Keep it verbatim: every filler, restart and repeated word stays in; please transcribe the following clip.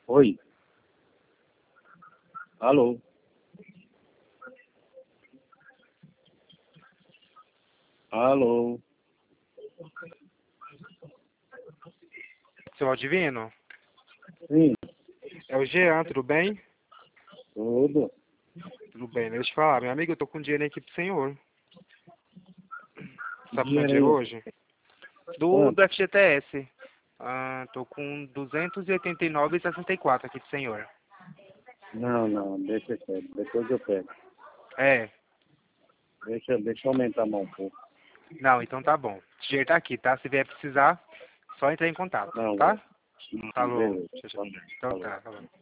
Oi. Alô. Alô. Seu Aldivino? Sim, É o Jean, tudo bem? tudo. Tudo bem, deixa eu te falar. Meu amigo, eu tô com dinheiro aqui pro senhor. Tá precisando de Dinheiro dinheiro aí. hoje? Do, do Quanto? F G T S. Ah, tô com duzentos e oitenta e nove e sessenta e quatro aqui pro senhor. Não, não, deixa quieto. Depois eu pego. É. Deixa, deixa eu aumentar mais um pouco. Não, então tá bom. O dinheiro tá aqui, tá? Se vier precisar, só entrar em contato, Não, tá? não, Falou. beleza. Tchau, tchau. Então Falou. tá, falou.